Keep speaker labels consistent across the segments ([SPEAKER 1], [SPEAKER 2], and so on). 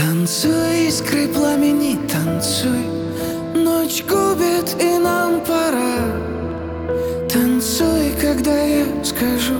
[SPEAKER 1] Танцуй, искры пламени, танцуй. Ночь губит, и нам пора. Танцуй, когда я скажу.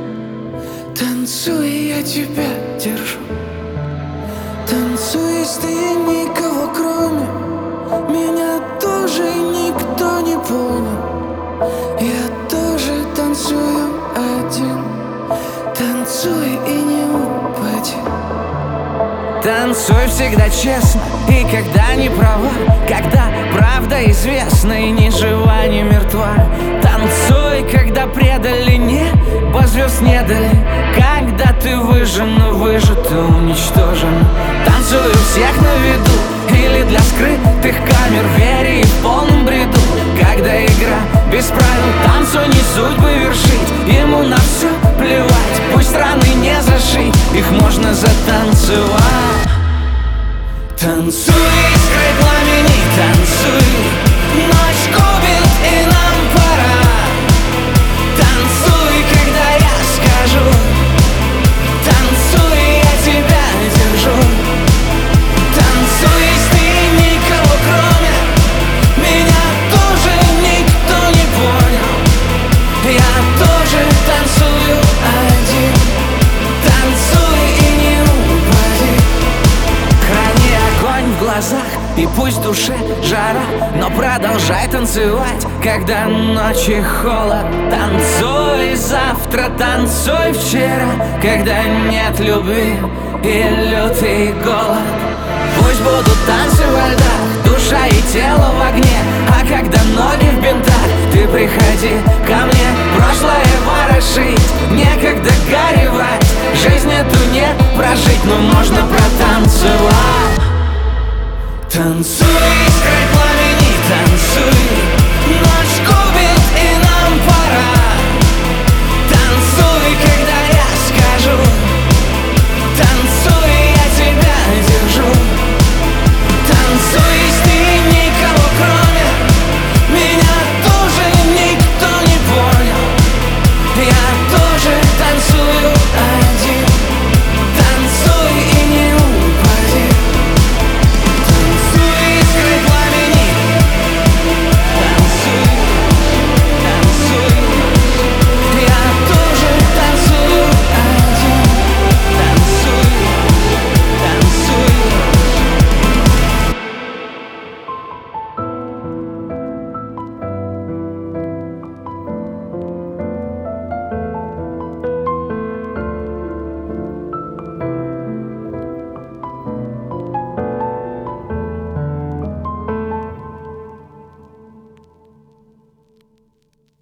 [SPEAKER 1] Танцуй, я тебя держу. Танцуй, если никого кроме меня тоже никто не понял. Я тоже танцую один. Танцуй и не упади.
[SPEAKER 2] Танцуй всегда честно, и когда не права, когда правда известна и ни жива, ни мертва. Танцуй, когда предали небо, звезд не дали, когда ты выжжен, но выжат и уничтожен. Танцуй у всех на виду или для скрытых камер, вере и в полном бреду, когда игра без правил. Танцуй, не судьбы вершить, ему на все плевать. Пусть раны не зашить, их можно затанцевать. Танцуй, искры пламени, танцуй. Ночь губит, и нам пора. Танцуй, когда я скажу. Танцуй, я тебя держу. Танцуй, если никого кроме меня тоже никто не понял. Я тоже танцую один. Танцуй и не упади. Храни огонь в глазах, и пусть в душе жара, но продолжай танцевать, когда ночи холод. Танцуй завтра, танцуй вчера, когда нет любви и лютый голод. Пусть будут танцы во льдах, душа и тело в огне. А когда ноги в бинтах, ты приходи ко мне. Прошлое ворошить, некогда горевать. Жизнь эту не прожить, но можно протанцевать. Танцуй, искры